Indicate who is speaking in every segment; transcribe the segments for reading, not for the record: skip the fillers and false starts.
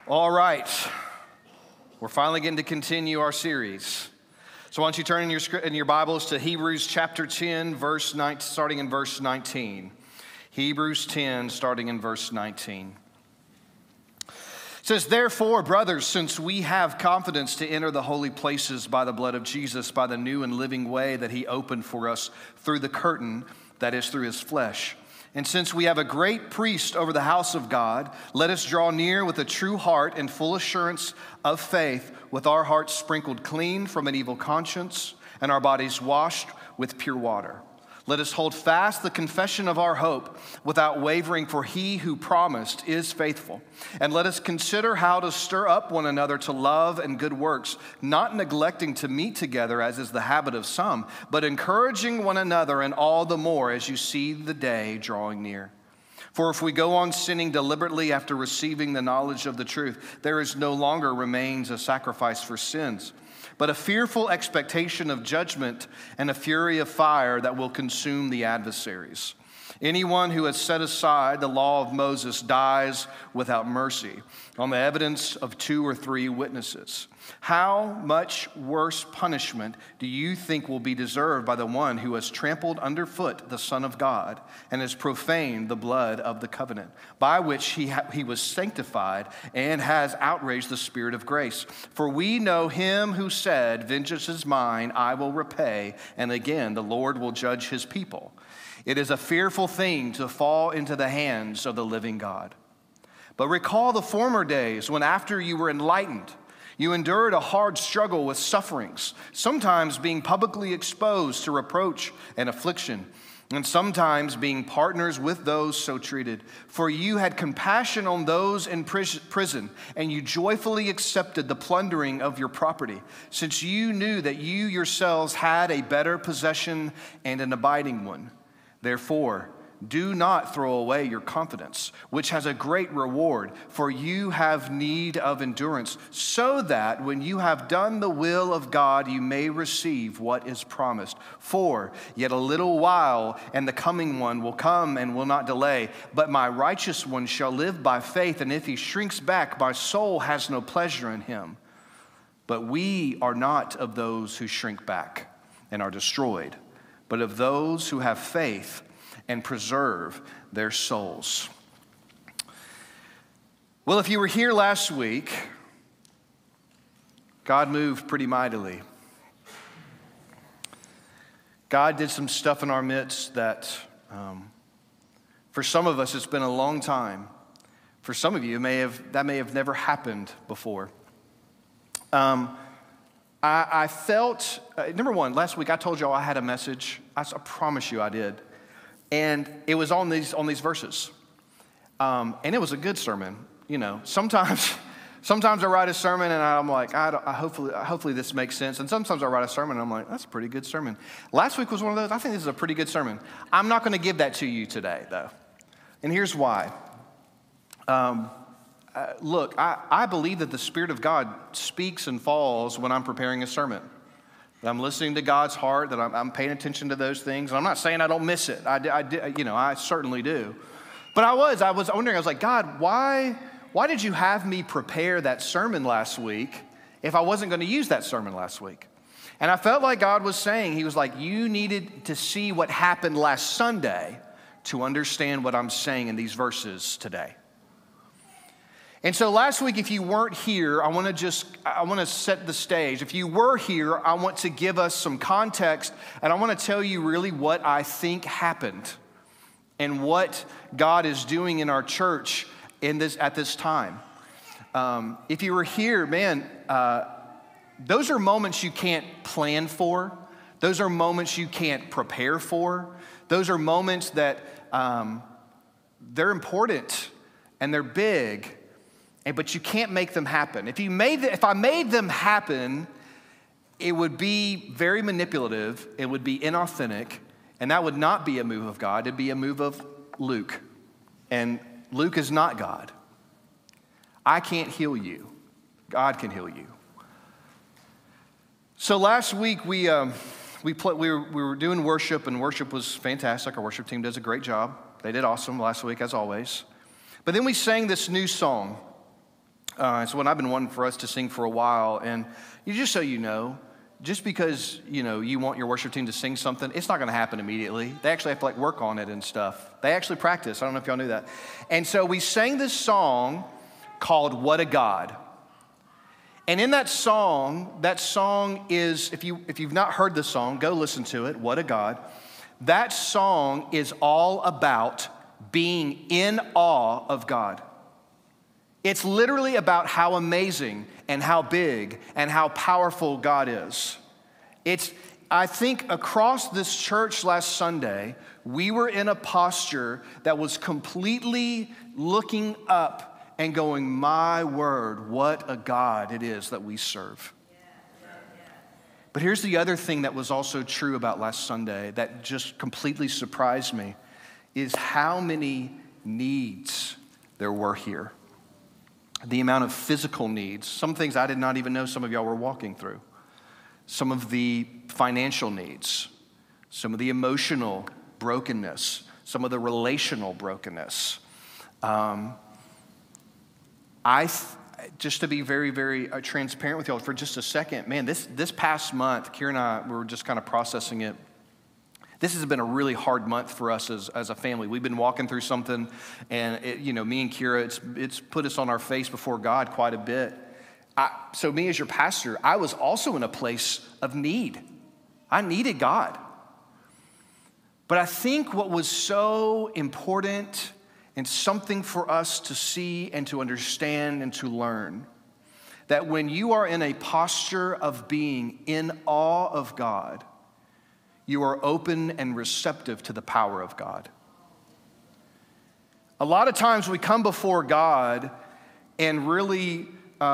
Speaker 1: All right, we're finally getting to continue our series. So why don't you turn in your Bibles to Hebrews chapter 10, starting in verse 19. Hebrews 10, starting in verse 19. It says, "Therefore, brothers, since we have confidence to enter the holy places by the blood of Jesus, by the new and living way that he opened for us through the curtain, that is, through his flesh. And since we have a great priest over the house of God, let us draw near with a true heart and full assurance of faith, with our hearts sprinkled clean from an evil conscience and our bodies washed with pure water. Let us hold fast the confession of our hope without wavering, for he who promised is faithful. And let us consider how to stir up one another to love and good works, not neglecting to meet together as is the habit of some, but encouraging one another, and all the more as you see the day drawing near. For if we go on sinning deliberately after receiving the knowledge of the truth, there is no longer remains a sacrifice for sins, but a fearful expectation of judgment and a fury of fire that will consume the adversaries. Anyone who has set aside the law of Moses dies without mercy on the evidence of 2 or 3 witnesses. How much worse punishment do you think will be deserved by the one who has trampled underfoot the Son of God and has profaned the blood of the covenant, by which he was sanctified and has outraged the Spirit of grace? For we know him who said, 'Vengeance is mine, I will repay,' and again, the Lord will judge his people. It is a fearful thing to fall into the hands of the living God. But recall the former days when, after you were enlightened, you endured a hard struggle with sufferings, sometimes being publicly exposed to reproach and affliction, and sometimes being partners with those so treated. For you had compassion on those in prison, and you joyfully accepted the plundering of your property, since you knew that you yourselves had a better possession and an abiding one. Therefore, do not throw away your confidence, which has a great reward, for you have need of endurance, so that when you have done the will of God, you may receive what is promised. For yet a little while, and the coming one will come and will not delay. But my righteous one shall live by faith, and if he shrinks back, my soul has no pleasure in him. But we are not of those who shrink back and are destroyed, but of those who have faith and preserve their souls." Well, if you were here last week, God moved pretty mightily. God did some stuff in our midst that, for some of us, it's been a long time. For some of you, that may have never happened before. I felt, number one, last week I told y'all I had a message. I promise you I did. And it was on these verses. And it was a good sermon. You know, sometimes I write a sermon and I'm like, hopefully this makes sense. And sometimes I write a sermon and I'm like, that's a pretty good sermon. Last week was one of those. I think this is a pretty good sermon. I'm not going to give that to you today, though. And here's why. Look, I believe that the Spirit of God speaks and falls when I'm preparing a sermon. That I'm listening to God's heart, that I'm paying attention to those things. And I'm not saying I don't miss it. I certainly do. But I was wondering, I was like, God, why did you have me prepare that sermon last week if I wasn't going to use that sermon last week? And I felt like God was saying, he was like, you needed to see what happened last Sunday to understand what I'm saying in these verses today. And so last week, if you weren't here, I want to set the stage. If you were here, I want to give us some context, and I want to tell you really what I think happened and what God is doing in our church at this time. If you were here, man, those are moments you can't plan for. Those are moments you can't prepare for. Those are moments that they're important and they're big. But you can't make them happen. If I made them happen, it would be very manipulative, it would be inauthentic, and that would not be a move of God. It'd be a move of Luke. And Luke is not God. I can't heal you. God can heal you. So last week we were doing worship, and worship was fantastic. Our worship team does a great job. They did awesome last week, as always. But then we sang this new song. It's one I've been wanting for us to sing for a while. And just so you know, just because, you want your worship team to sing something, it's not going to happen immediately. They actually have to work on it and stuff. They actually practice. I don't know if y'all knew that. And so we sang this song called What a God. And in that song is, if you've not heard the song, go listen to it, What a God. That song is all about being in awe of God. It's literally about how amazing and how big and how powerful God is. I think across this church last Sunday, we were in a posture that was completely looking up and going, my word, what a God it is that we serve. But here's the other thing that was also true about last Sunday that just completely surprised me, is how many needs there were here. The amount of physical needs, some things I did not even know some of y'all were walking through. Some of the financial needs, some of the emotional brokenness, some of the relational brokenness. Just to be very, very transparent with y'all for just a second, man, this past month, Kira and I were just kind of processing it. This has been a really hard month for us as a family. We've been walking through something, and me and Kira, it's put us on our face before God quite a bit. So me as your pastor, I was also in a place of need. I needed God. But I think what was so important and something for us to see and to understand and to learn, that when you are in a posture of being in awe of God, you are open and receptive to the power of God. A lot of times we come before God and really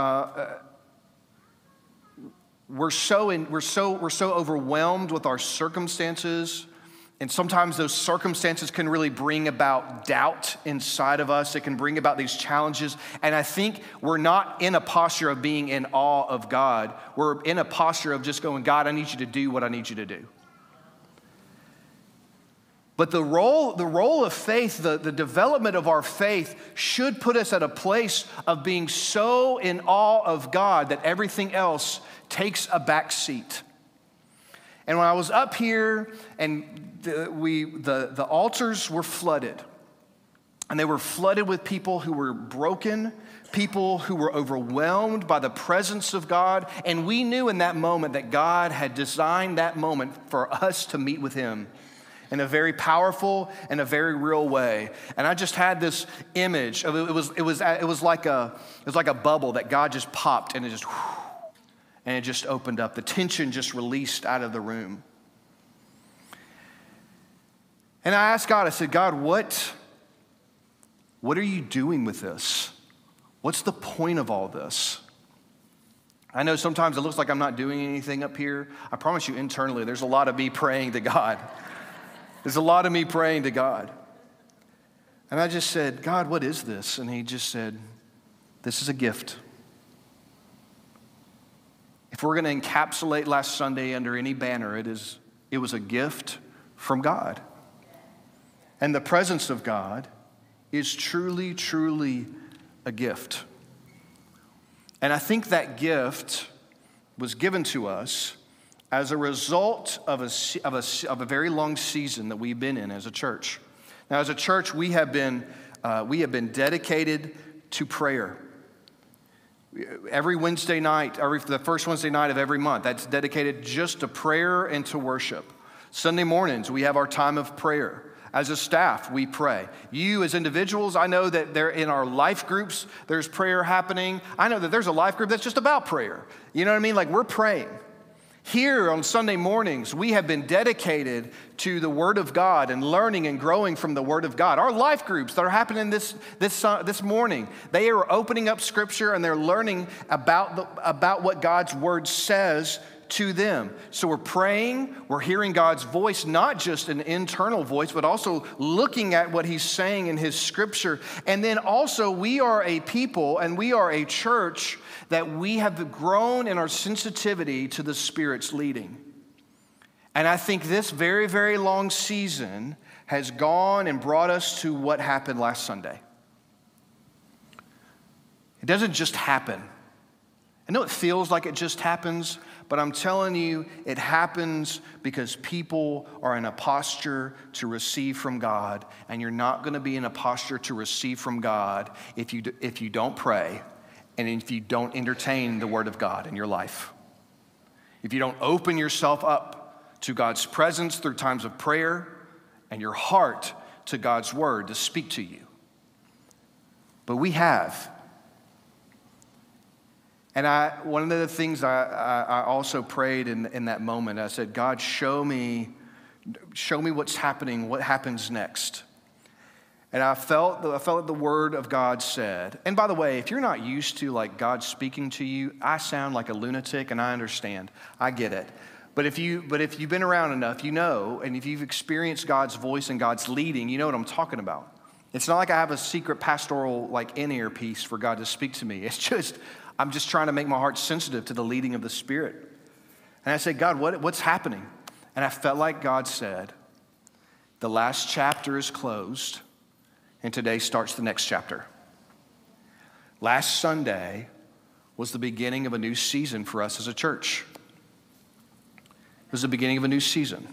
Speaker 1: we're so overwhelmed with our circumstances. And sometimes those circumstances can really bring about doubt inside of us. It can bring about these challenges. And I think we're not in a posture of being in awe of God. We're in a posture of just going, God, I need you to do what I need you to do. But the role of faith, the development of our faith should put us at a place of being so in awe of God that everything else takes a back seat. And when I was up here and the altars were flooded, and they were flooded with people who were broken, people who were overwhelmed by the presence of God, and we knew in that moment that God had designed that moment for us to meet with Him in a very powerful and a very real way. And I just had this image of it was like a bubble that God just popped, and it just opened up. The tension just released out of the room. And I asked God, I said, God, what are you doing with this? What's the point of all this? I know sometimes it looks like I'm not doing anything up here. I promise you internally, there's a lot of me praying to God. There's a lot of me praying to God. And I just said, God, what is this? And He just said, this is a gift. If we're going to encapsulate last Sunday under any banner, it was a gift from God. And the presence of God is truly, truly a gift. And I think that gift was given to us as a result of a very long season that we've been in as a church. Now, as a church, we have been dedicated to prayer. Every Wednesday night, the first Wednesday night of every month, that's dedicated just to prayer and to worship. Sunday mornings, we have our time of prayer. As a staff, we pray. You as individuals, I know that they're in our life groups, there's prayer happening. I know that there's a life group that's just about prayer. You know what I mean? We're praying. Here on Sunday mornings, we have been dedicated to the Word of God and learning and growing from the Word of God. Our life groups that are happening this morning, they are opening up Scripture and they're learning about what God's Word says to them. So we're praying, we're hearing God's voice, not just an internal voice, but also looking at what He's saying in His Scripture. And then also we are a people and we are a church that we have grown in our sensitivity to the Spirit's leading. And I think this very, very long season has gone and brought us to what happened last Sunday. It doesn't just happen. I know it feels like it just happens, but I'm telling you, it happens because people are in a posture to receive from God, and you're not going to be in a posture to receive from God if you don't pray and if you don't entertain the Word of God in your life. If you don't open yourself up to God's presence through times of prayer and your heart to God's Word to speak to you. But we have. And one of the things I also prayed in that moment, I said, God, show me what's happening, what happens next. And I felt the word of God said, and by the way, if you're not used to like God speaking to you, I sound like a lunatic, and I understand. I get it. But if you've been around enough, you know, and if you've experienced God's voice and God's leading, you know what I'm talking about. It's not like I have a secret pastoral like in-ear piece for God to speak to me. It's just, I'm just trying to make my heart sensitive to the leading of the Spirit. And I said, God, what's happening? And I felt like God said, the last chapter is closed, and today starts the next chapter. Last Sunday was the beginning of a new season for us as a church. It was the beginning of a new season.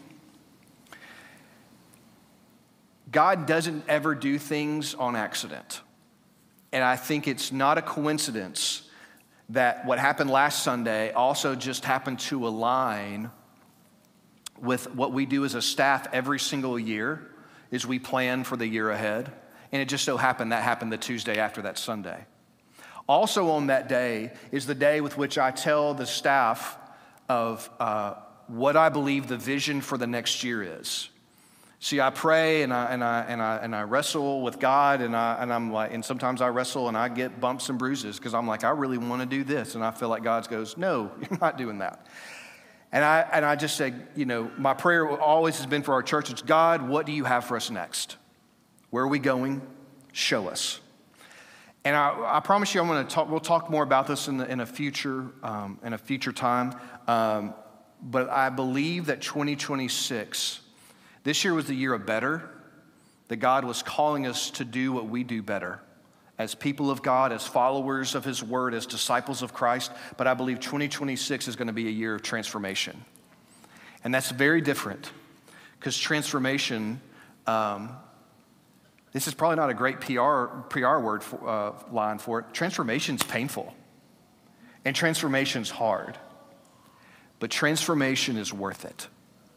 Speaker 1: God doesn't ever do things on accident. And I think it's not a coincidence that what happened last Sunday also just happened to align with what we do as a staff every single year is we plan for the year ahead. And it just so happened that happened the Tuesday after that Sunday. Also on that day is the day with which I tell the staff of what I believe the vision for the next year is. See, I pray and I wrestle with God, and I'm like, and sometimes I wrestle and I get bumps and bruises because I'm like, I really want to do this, and I feel like God goes, no, you're not doing that. And I just say, you know, my prayer always has been for our church. It's God, what do you have for us next? Where are we going? Show us. And I promise you, we'll talk more about this in a future time. But I believe that 2026. This year was the year of better, that God was calling us to do what we do better as people of God, as followers of His Word, as disciples of Christ. But I believe 2026 is going to be a year of transformation. And that's very different because transformation, this is probably not a great PR word line for it. Transformation's painful and transformation's hard, but transformation is worth it.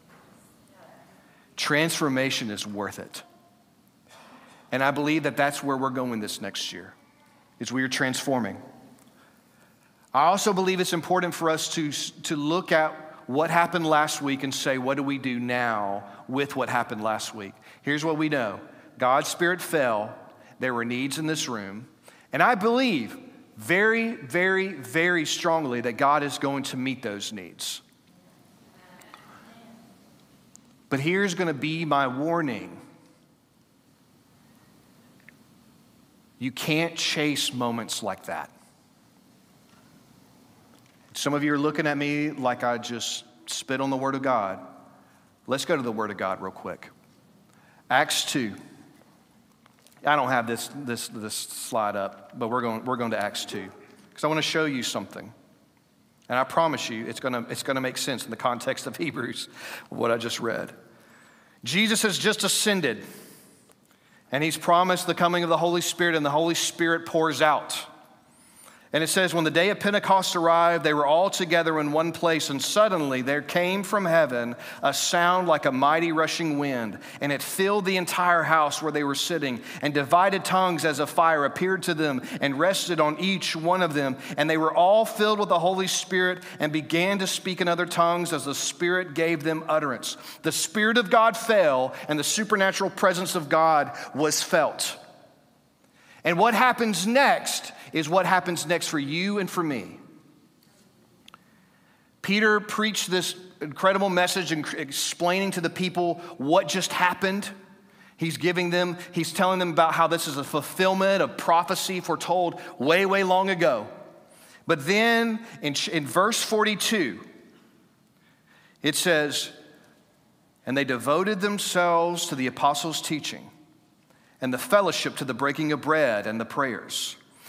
Speaker 1: Transformation is worth it. And I believe that that's where we're going this next year, is we are transforming. I also believe it's important for us to look at what happened last week and say, what do we do now with what happened last week? Here's what we know. God's Spirit fell. There were needs in this room. And I believe very, very, very strongly that God is going to meet those needs. But here's going to be my warning. You can't chase moments like that. Some of you are looking at me like I just spit on the Word of God. Let's go to the Word of God real quick. Acts 2. I don't have this slide up, but we're going to Acts 2 because I want to show you something. And I promise you, it's gonna make sense in the context of Hebrews, what I just read. Jesus has just ascended, and He's promised the coming of the Holy Spirit, and the Holy Spirit pours out. And it says, when the day of Pentecost arrived, they were all together in one place, and suddenly there came from heaven a sound like a mighty rushing wind, and it filled the entire house where they were sitting, and divided tongues as of fire appeared to them and rested on each one of them. And they were all filled with the Holy Spirit and began to speak in other tongues as the Spirit gave them utterance. The Spirit of God fell, and the supernatural presence of God was felt. And what happens next is what happens next for you and for me. Peter preached this incredible message and explaining to the people what just happened. He's telling them about how this is a fulfillment of prophecy foretold way, way long ago. But then in verse 42, it says, and they devoted themselves to the apostles' teaching and the fellowship, to the breaking of bread and the prayers.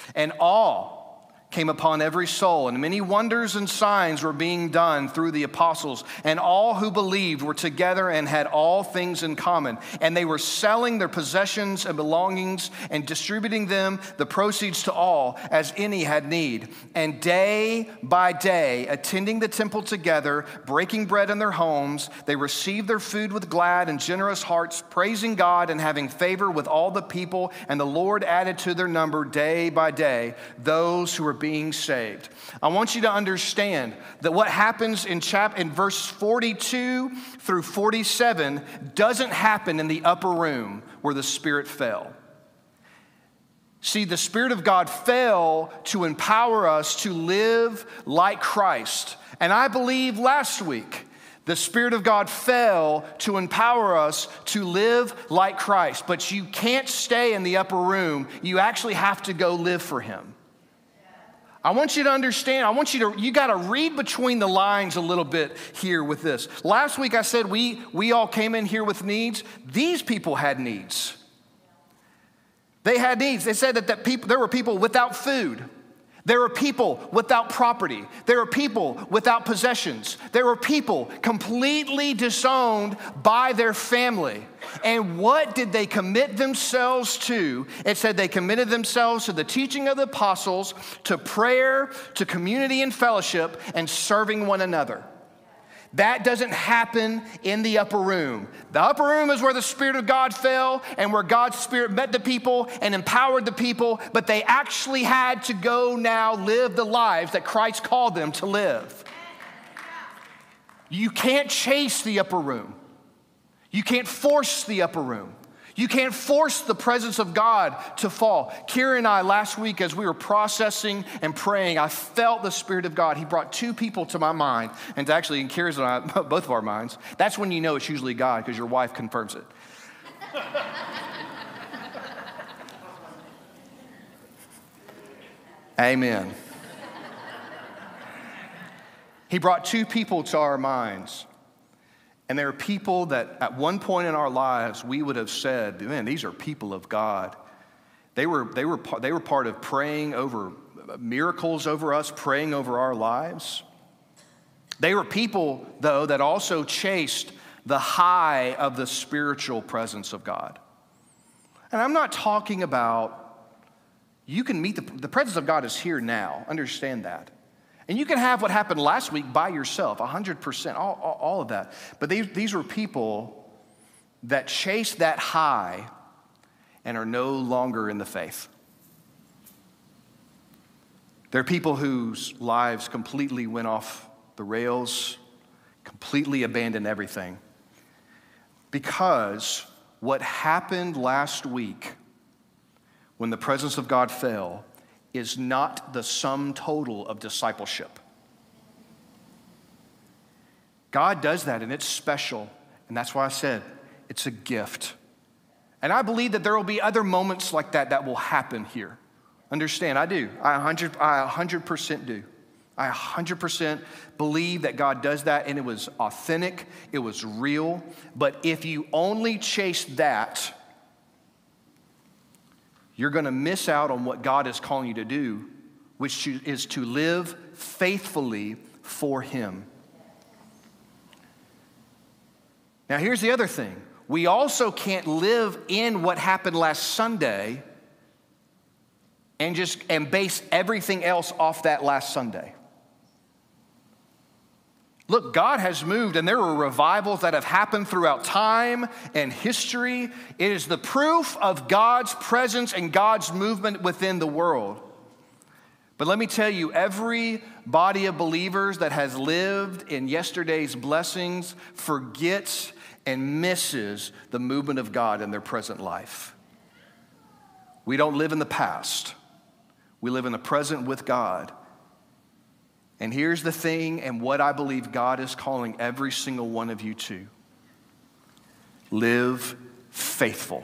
Speaker 1: And awe came upon every soul, and many wonders and signs were being done through the apostles. And all who believed were together and had all things in common. And they were selling their possessions and belongings and distributing them, the proceeds to all, as any had need. And day by day, attending the temple together, breaking bread in their homes, they received their food with glad and generous hearts, praising God and having favor with all the people. And the Lord added to their number day by day those who were being saved. I want you to understand that what happens in verse 42 through 47 doesn't happen in the upper room where the Spirit fell. See, the Spirit of God fell to empower us to live like Christ. And I believe last week, the Spirit of God fell to empower us to live like Christ. But you can't stay in the upper room. You actually have to go live for Him. I want you to understand, you got to read between the lines a little bit here with this. Last week I said we all came in here with needs. These people had needs. They had needs. They said that there were people without food. There were people without property. There were people without possessions. There were people completely disowned by their family. And what did they commit themselves to? It said they committed themselves to the teaching of the apostles, to prayer, to community and fellowship, and serving one another. That doesn't happen in the upper room. The upper room is where the Spirit of God fell and where God's Spirit met the people and empowered the people, but they actually had to go now live the lives that Christ called them to live. You can't chase the upper room. You can't force the upper room. You can't force the presence of God to fall. Kira and I, last week, as we were processing and praying, I felt the Spirit of God. He brought two people to my mind, and actually in Kira's and I, both of our minds. That's when you know it's usually God, because your wife confirms it. Amen. He brought two people to our minds. And there are people that at one point in our lives, we would have said, man, these are people of God. They were part of praying over miracles over us, praying over our lives. They were people, though, that also chased the high of the spiritual presence of God. And I'm not talking about, you can meet the presence of God is here now. Understand that. And you can have what happened last week by yourself, 100%, all of that. But these were people that chased that high and are no longer in the faith. They're people whose lives completely went off the rails, completely abandoned everything. Because what happened last week when the presence of God fell is not the sum total of discipleship. God does that, and it's special. And that's why I said it's a gift. And I believe that there will be other moments like that will happen here. Understand, I do. I 100% do. I 100% believe that God does that, and it was authentic, it was real. But if you only chase that, you're going to miss out on what God is calling you to do, which is to live faithfully for Him. Now, here's the other thing. We also can't live in what happened last Sunday and base everything else off that last Sunday. Look, God has moved, and there are revivals that have happened throughout time and history. It is the proof of God's presence and God's movement within the world. But let me tell you, every body of believers that has lived in yesterday's blessings forgets and misses the movement of God in their present life. We don't live in the past. We live in the present with God. And here's the thing, and what I believe God is calling every single one of you to. Live faithful.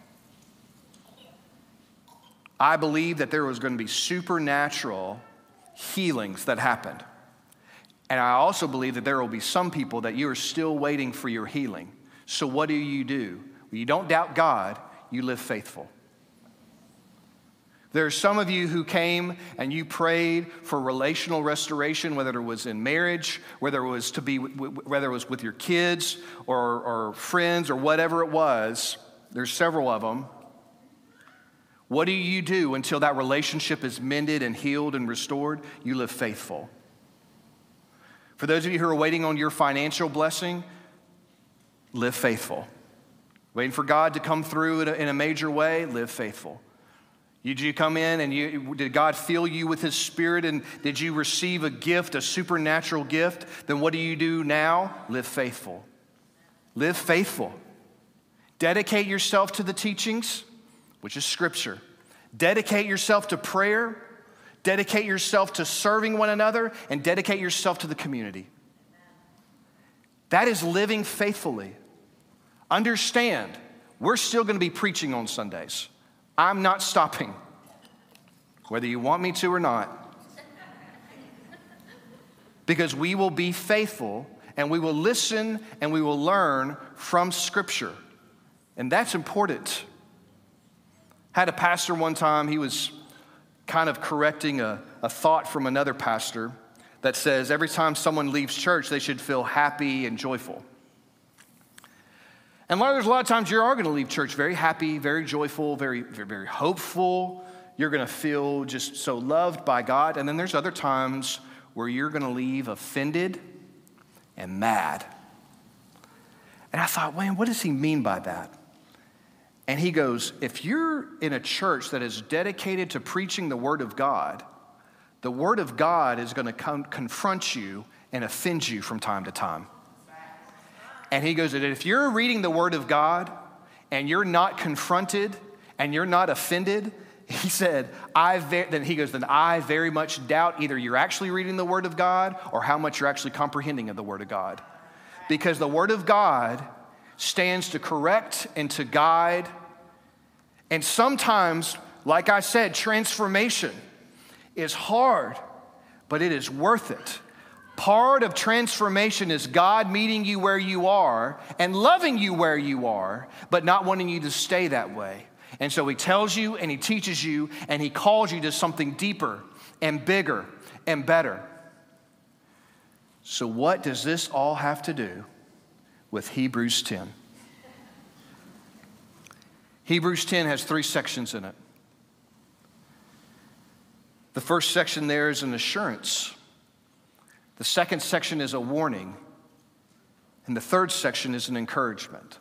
Speaker 1: I believe that there was going to be supernatural healings that happened. And I also believe that there will be some people that you are still waiting for your healing. So what do? When you don't doubt God, you live faithful. There's some of you who came and you prayed for relational restoration, whether it was in marriage, whether it was with your kids or friends or whatever it was. There's several of them. What do you do until that relationship is mended and healed and restored? You live faithful. For those of you who are waiting on your financial blessing, live faithful. Waiting for God to come through in a major way, live faithful. Did you come in and did God fill you with His Spirit, and did you receive a gift, a supernatural gift? Then what do you do now? Live faithful. Live faithful. Dedicate yourself to the teachings, which is Scripture. Dedicate yourself to prayer. Dedicate yourself to serving one another, and dedicate yourself to the community. That is living faithfully. Understand, we're still going to be preaching on Sundays. I'm not stopping, whether you want me to or not. Because we will be faithful, and we will listen, and we will learn from Scripture. And that's important. I had a pastor one time, he was kind of correcting a thought from another pastor that says every time someone leaves church, they should feel happy and joyful. And there's a lot of times you are going to leave church very happy, very joyful, very, very, very hopeful. You're going to feel just so loved by God. And then there's other times where you're going to leave offended and mad. And I thought, man, what does he mean by that? And he goes, if you're in a church that is dedicated to preaching the Word of God is going to confront you and offend you from time to time. And he goes, that if you're reading the Word of God and you're not confronted and you're not offended, he said, then I very much doubt either you're actually reading the Word of God or how much you're actually comprehending of the Word of God. Because the Word of God stands to correct and to guide. And sometimes, like I said, transformation is hard, but it is worth it. Part of transformation is God meeting you where you are and loving you where you are, but not wanting you to stay that way. And so He tells you and He teaches you and He calls you to something deeper and bigger and better. So what does this all have to do with Hebrews 10? Hebrews 10 has 3 sections in it. The first section there is an assurance. The second section is a warning. And the third section is an encouragement.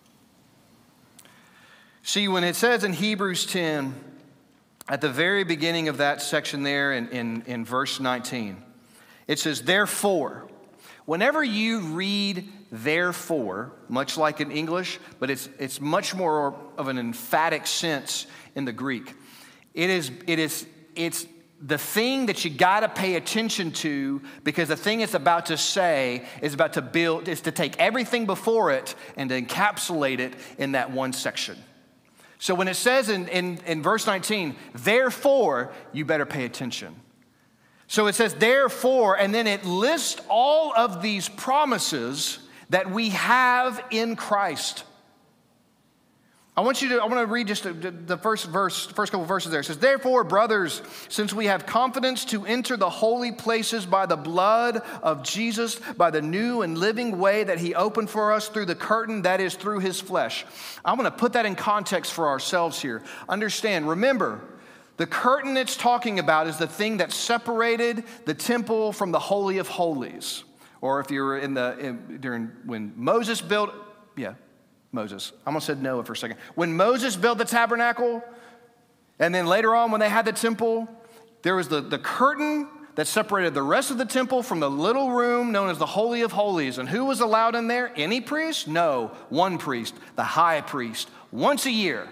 Speaker 1: See, when it says in Hebrews 10, at the very beginning of that section there in verse 19, it says, therefore. Whenever you read therefore, much like in English, but it's much more of an emphatic sense in the Greek. It's the thing that you got to pay attention to, because the thing it's about to say is about to build, is to take everything before it and to encapsulate it in that one section. So when it says in verse 19, therefore, you better pay attention. So it says, therefore, and then it lists all of these promises that we have in Christ. I want to read just the first couple verses there. It says, therefore, brothers, since we have confidence to enter the holy places by the blood of Jesus, by the new and living way that He opened for us through the curtain, that is through His flesh. I want to put that in context for ourselves here. Understand, remember, the curtain it's talking about is the thing that separated the temple from the Holy of Holies. Or if you were during when Moses built, Moses. I almost said Noah for a second. When Moses built the tabernacle, and then later on when they had the temple, there was the curtain that separated the rest of the temple from the little room known as the Holy of Holies. And who was allowed in there? Any priest? No, one priest, the high priest, once a year.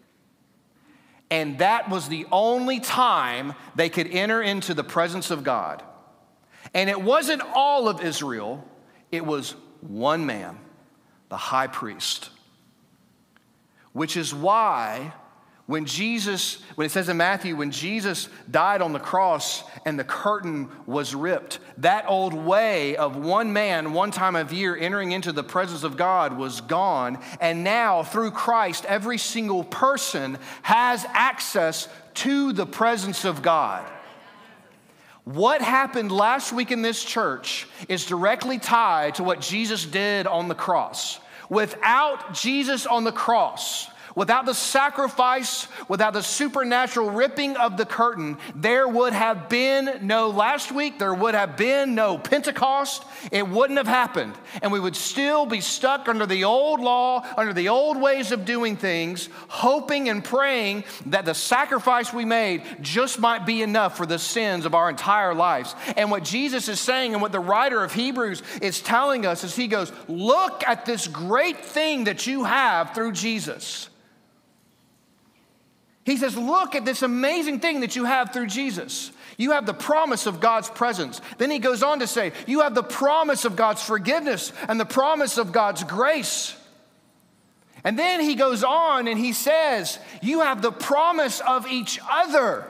Speaker 1: And that was the only time they could enter into the presence of God. And it wasn't all of Israel, it was one man, the high priest. Which is why when it says in Matthew, when Jesus died on the cross and the curtain was ripped, that old way of one man, one time of year entering into the presence of God was gone. And now through Christ, every single person has access to the presence of God. What happened last week in this church is directly tied to what Jesus did on the cross. Without Jesus on the cross, without the sacrifice, without the supernatural ripping of the curtain, there would have been no last week, there would have been no Pentecost. It wouldn't have happened. And we would still be stuck under the old law, under the old ways of doing things, hoping and praying that the sacrifice we made just might be enough for the sins of our entire lives. And what Jesus is saying and what the writer of Hebrews is telling us is he goes, look at this great thing that you have through Jesus. He says, look at this amazing thing that you have through Jesus. You have the promise of God's presence. Then he goes on to say, you have the promise of God's forgiveness and the promise of God's grace. And then he goes on and he says, you have the promise of each other.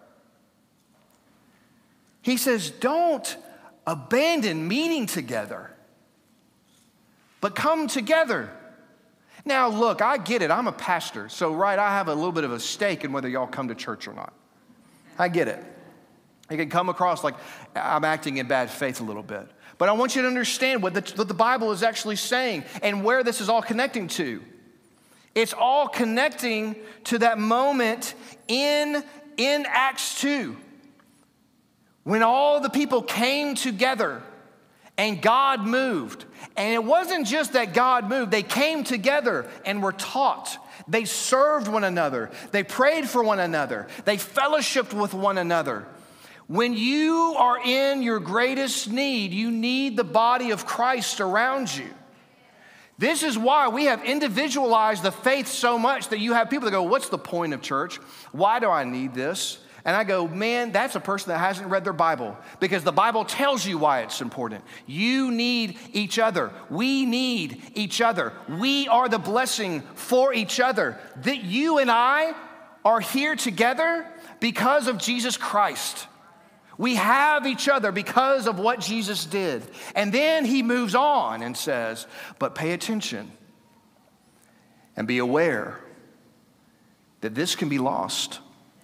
Speaker 1: He says, don't abandon meeting together, but come together. Now, look, I get it. I'm a pastor. So, right, I have a little bit of a stake in whether y'all come to church or not. I get it. It can come across like I'm acting in bad faith a little bit. But I want you to understand what the Bible is actually saying and where this is all connecting to. It's all connecting to that moment in Acts 2 when all the people came together and God moved. And it wasn't just that God moved. They came together and were taught. They served one another. They prayed for one another. They fellowshiped with one another. When you are in your greatest need, you need the body of Christ around you. This is why we have individualized the faith so much that you have people that go, what's the point of church? Why do I need this? And I go, man, that's a person that hasn't read their Bible, because the Bible tells you why it's important. You need each other. We need each other. We are the blessing for each other. That you and I are here together because of Jesus Christ. We have each other because of what Jesus did. And then he moves on and says, but pay attention and be aware that this can be lost.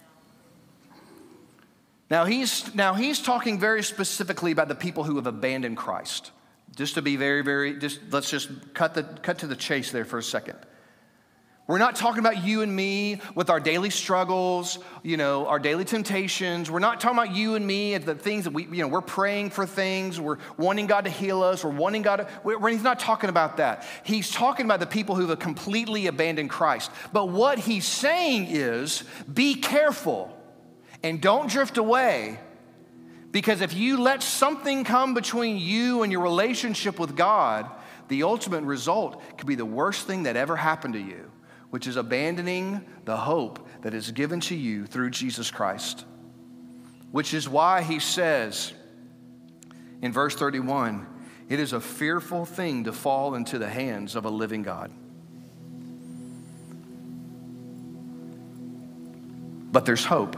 Speaker 1: Now he's talking very specifically about the people who have abandoned Christ. Just to be let's just cut to the chase there for a second. We're not talking about you and me with our daily struggles, our daily temptations. We're not talking about you and me and the things that we're praying for things. We're wanting God to heal us. We're wanting God to, he's not talking about that. He's talking about the people who have completely abandoned Christ. But what he's saying is, be careful. And don't drift away, because if you let something come between you and your relationship with God, the ultimate result could be the worst thing that ever happened to you, which is abandoning the hope that is given to you through Jesus Christ. Which is why he says in verse 31, it is a fearful thing to fall into the hands of a living God. But there's hope.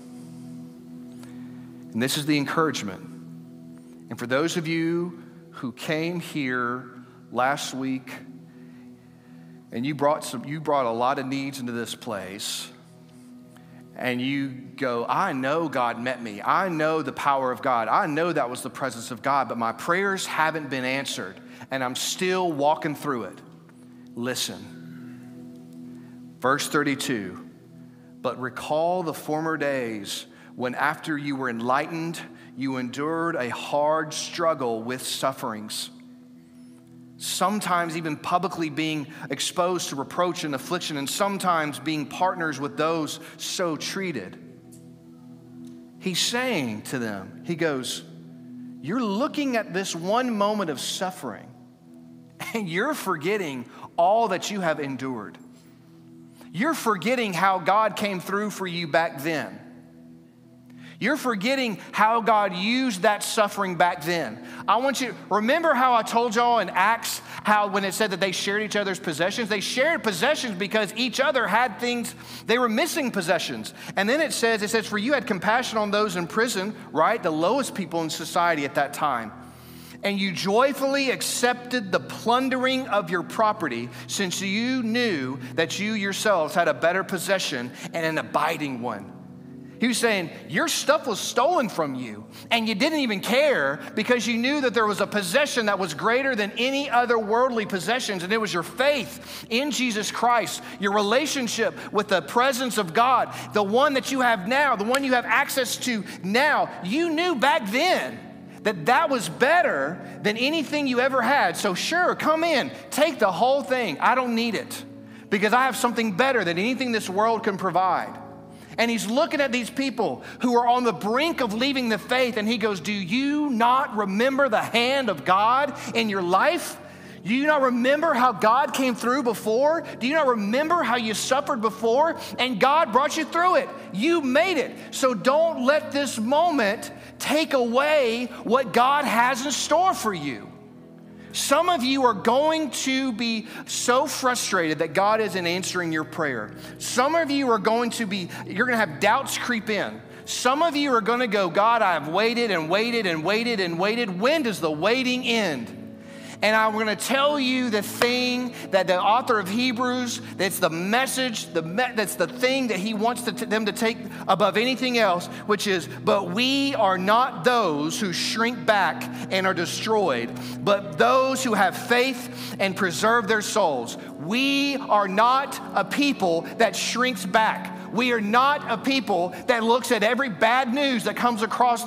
Speaker 1: And this is the encouragement. And for those of you who came here last week and you brought a lot of needs into this place, and you go, I know God met me. I know the power of God. I know that was the presence of God, but my prayers haven't been answered, and I'm still walking through it. Listen. Verse 32, but recall the former days when after you were enlightened, you endured a hard struggle with sufferings, sometimes even publicly being exposed to reproach and affliction, and sometimes being partners with those so treated. He's saying to them, he goes, you're looking at this one moment of suffering, and you're forgetting all that you have endured. You're forgetting how God came through for you back then. You're forgetting how God used that suffering back then. I want you to remember how I told y'all in Acts, how when it said that they shared each other's possessions, they shared possessions because each other had things, they were missing possessions. And then it says, for you had compassion on those in prison, right? The lowest people in society at that time. And you joyfully accepted the plundering of your property, since you knew that you yourselves had a better possession and an abiding one. He was saying, your stuff was stolen from you, and you didn't even care because you knew that there was a possession that was greater than any other worldly possessions, and it was your faith in Jesus Christ, your relationship with the presence of God, the one that you have now, the one you have access to now. You knew back then that that was better than anything you ever had. So sure, come in, take the whole thing. I don't need it because I have something better than anything this world can provide. And he's looking at these people who are on the brink of leaving the faith, and he goes, do you not remember the hand of God in your life? Do you not remember how God came through before? Do you not remember how you suffered before? And God brought you through it. You made it. So don't let this moment take away what God has in store for you. Some of you are going to be so frustrated that God isn't answering your prayer. Some of you are going to have doubts creep in. Some of you are going to go, God, I've waited and waited and waited and waited. When does the waiting end? And I'm going to tell you the thing that the author of Hebrews, that's the message, that's the thing that he wants them to take above anything else, which is, but we are not those who shrink back and are destroyed, but those who have faith and preserve their souls. We are not a people that shrinks back. We are not a people that looks at every bad news that comes across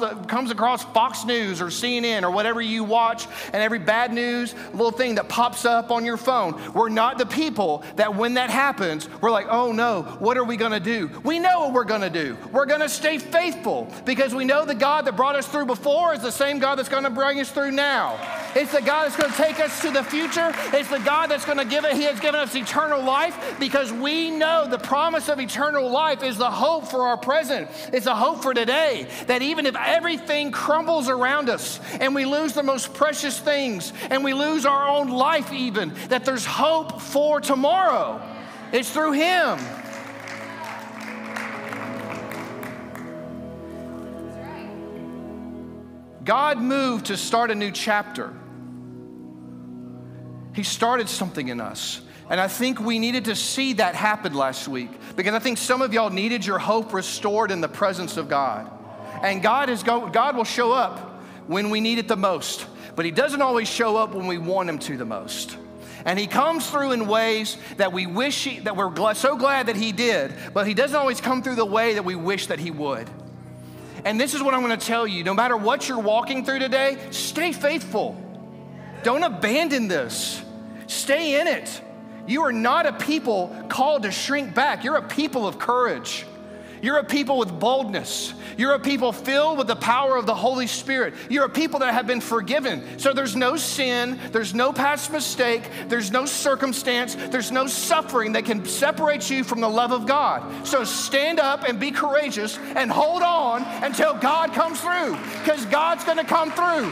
Speaker 1: Fox News or CNN or whatever you watch, and every bad news little thing that pops up on your phone. We're not the people that when that happens, we're like, oh no, what are we going to do? We know what we're going to do. We're going to stay faithful because we know the God that brought us through before is the same God that's going to bring us through now. It's the God that's going to take us to the future. It's the God that's going to He has given us eternal life because we know the promise of eternal life is the hope for our present. It's a hope for today, that even if everything crumbles around us and we lose the most precious things and we lose our own life even, that there's hope for tomorrow. It's through Him. God moved to start a new chapter. He started something in us. And I think we needed to see that happen last week because I think some of y'all needed your hope restored in the presence of God. And God will show up when we need it the most, but He doesn't always show up when we want Him to the most. And He comes through in ways that we wish that we're so glad that He did, but He doesn't always come through the way that we wish that He would. And this is what I'm going to tell you. No matter what you're walking through today, stay faithful. Don't abandon this. Stay in it. You are not a people called to shrink back. You're a people of courage. You're a people with boldness. You're a people filled with the power of the Holy Spirit. You're a people that have been forgiven. So there's no sin, there's no past mistake, there's no circumstance, there's no suffering that can separate you from the love of God. So stand up and be courageous and hold on until God comes through, because God's going to come through.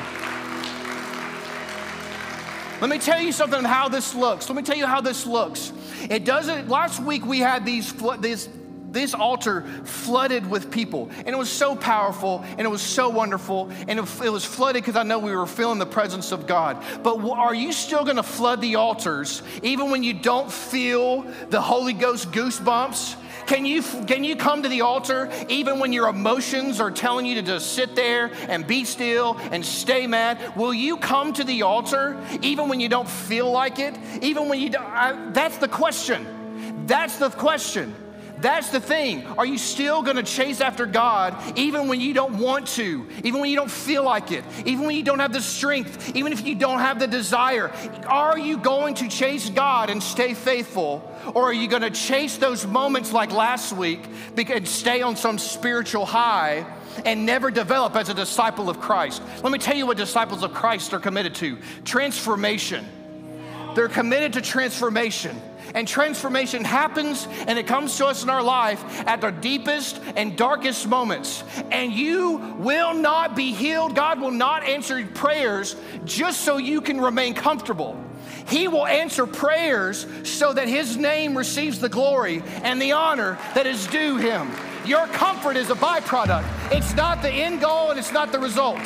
Speaker 1: Let me tell you something how this looks. Let me tell you how this looks. It doesn't. Last week we had this altar flooded with people, and it was so powerful, and it was so wonderful, and it was flooded because I know we were feeling the presence of God. But are you still going to flood the altars even when you don't feel the Holy Ghost goosebumps? Can you come to the altar even when your emotions are telling you to just sit there and be still and stay mad? Will you come to the altar even when you don't feel like it? Even when you don't, that's the question. That's the question. That's the thing. Are you still going to chase after God even when you don't want to, even when you don't feel like it, even when you don't have the strength, even if you don't have the desire? Are you going to chase God and stay faithful, or are you going to chase those moments like last week and stay on some spiritual high and never develop as a disciple of Christ? Let me tell you what disciples of Christ are committed to: transformation. They're committed to transformation. And transformation happens and it comes to us in our life at the deepest and darkest moments. And you will not be healed. God will not answer prayers just so you can remain comfortable. He will answer prayers so that His name receives the glory and the honor that is due Him. Your comfort is a byproduct. It's not the end goal and it's not the result.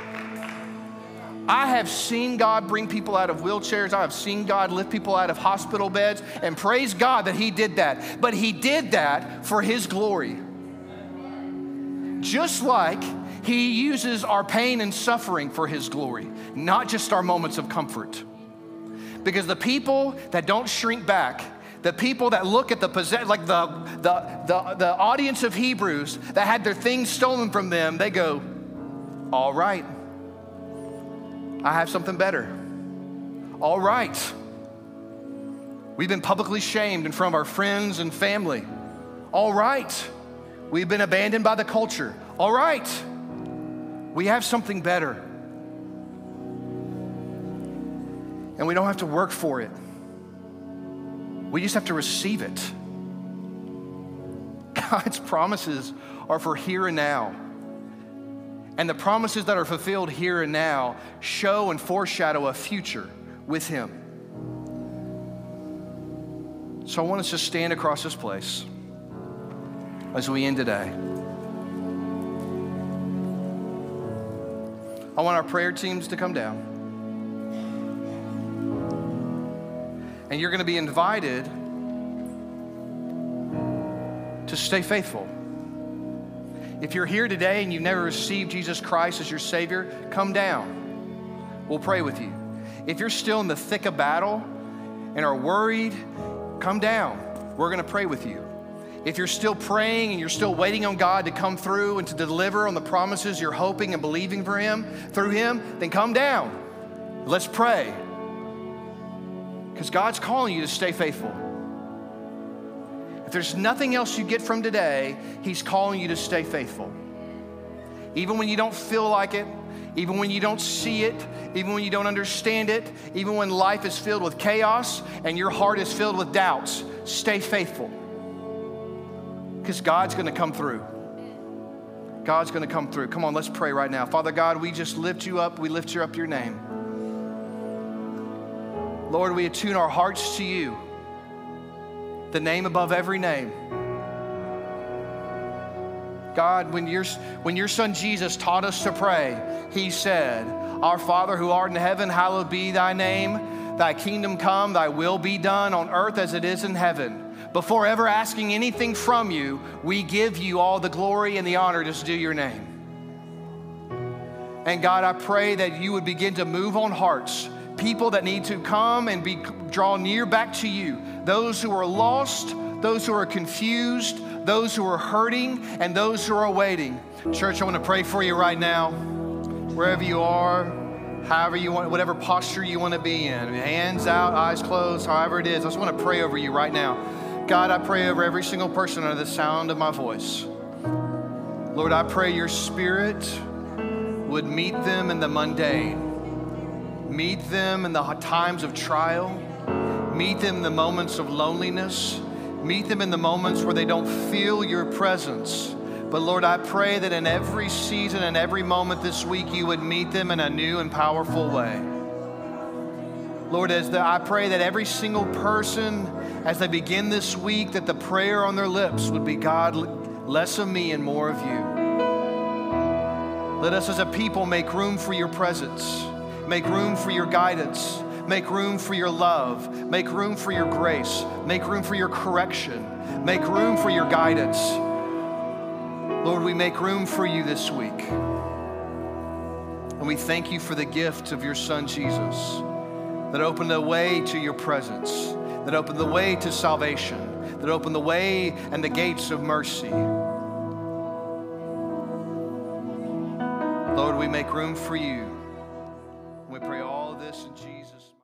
Speaker 1: I have seen God bring people out of wheelchairs. I have seen God lift people out of hospital beds, and praise God that He did that. But He did that for His glory. just like he uses our pain and suffering for his glory, not just our moments of comfort. Because the people that don't shrink back, the people that look at the audience of Hebrews that had their things stolen from them, they go, all right, I have something better. All right. We've been publicly shamed in front of our friends and family. All right. We've been abandoned by the culture. All right. We have something better. And we don't have to work for it. We just have to receive it. God's promises are for here and now. And the promises that are fulfilled here and now show and foreshadow a future with him. So I want us to stand across this place as we end today. I want our prayer teams to come down. And you're going to be invited to stay faithful. If you're here today and you've never received Jesus Christ as your Savior, come down. We'll pray with you. If you're still in the thick of battle and are worried, come down. We're going to pray with you. If you're still praying and you're still waiting on God to come through and to deliver on the promises you're hoping and believing for him, through him, then come down. Let's pray. Because God's calling you to stay faithful. If there's nothing else you get from today, he's calling you to stay faithful. Even when you don't feel like it, even when you don't see it, even when you don't understand it, even when life is filled with chaos and your heart is filled with doubts, stay faithful. Because God's going to come through. God's going to come through. Come on, let's pray right now. Father God, we just lift you up. We lift you up your name. Lord, we attune our hearts to you, the name above every name. God, when your son Jesus taught us to pray, he said, our Father who art in heaven, hallowed be thy name. Thy kingdom come, thy will be done on earth as it is in heaven. Before ever asking anything from you, we give you all the glory and the honor to do your name. And God, I pray that you would begin to move on hearts, people that need to come and draw near back to you, those who are lost, those who are confused, those who are hurting, and those who are waiting. Church, I want to pray for you right now, wherever you are, however you want, whatever posture you want to be in, hands out, eyes closed, however it is. I just want to pray over you right now. God, I pray over every single person under the sound of my voice. Lord, I pray your Spirit would meet them in the mundane, meet them in the times of trial, meet them in the moments of loneliness, meet them in the moments where they don't feel your presence. But Lord, I pray that in every season and every moment this week, you would meet them in a new and powerful way. Lord, I pray that every single person, as they begin this week, that the prayer on their lips would be, God, less of me and more of you. Let us as a people make room for your presence, make room for your guidance, make room for your love, make room for your grace, make room for your correction, make room for your guidance. Lord, we make room for you this week. And we thank you for the gift of your Son, Jesus, that opened the way to your presence, that opened the way to salvation, that opened the way and the gates of mercy. Lord, we make room for you. We pray all this in Jesus' name.